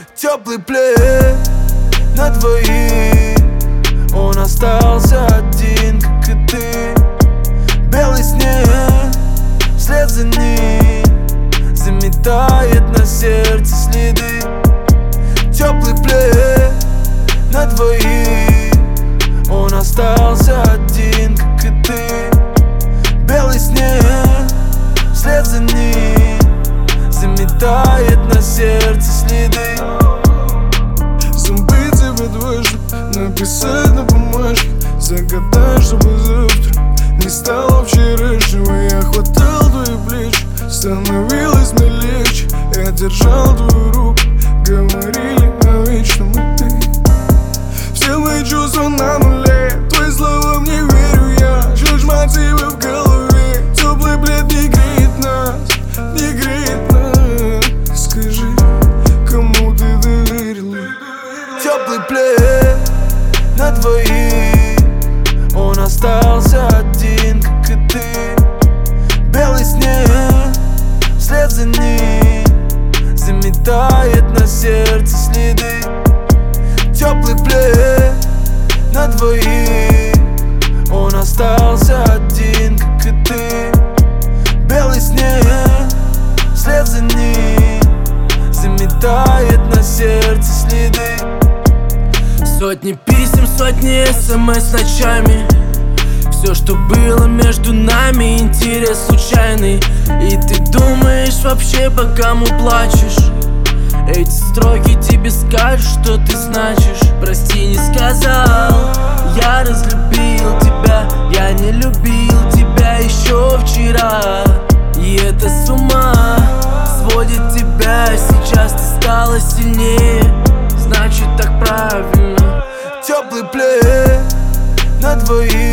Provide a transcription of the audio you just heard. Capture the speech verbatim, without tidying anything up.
Теплый плед на двоих, он остался один, как и ты. Белый снег вслед за ним заметает на сердце следы. Теплый плед на двоих, он остался один, как и ты. Белый снег вслед за ним заметает на сердце следы. Забыть тебя дважды, написать на бумажке, загадай, чтобы завтра не стало вчерашнего. Я хватал твои плечи, становилось мне легче. Я держал твою руку, говорили о вечном и ты. Все мои чувства на нуле, твои слова мне верю я. Чушь мотивы в голове, теплый плед не греет нас, не греет нас. Скажи, кому ты доверила? Теплый плед на двоих, он остался один, как и ты. Белый снег вслед за ним заметает на сердце следы. Теплый плед на двоих, он остался один, как и ты. Белый снег вслед за ним заметает на сердце следы. Сотни писем, сотни смс ночами. Все, что было между нами, интерес случайный. И ты думаешь вообще, по кому плачешь? Эти строки тебе скажут, что ты значишь. Прости, не сказал, я разлюбил тебя. Я не любил тебя еще вчера. И это с ума сводит тебя. Сейчас ты стала сильнее, значит так правильно. Теплый плед на двоих,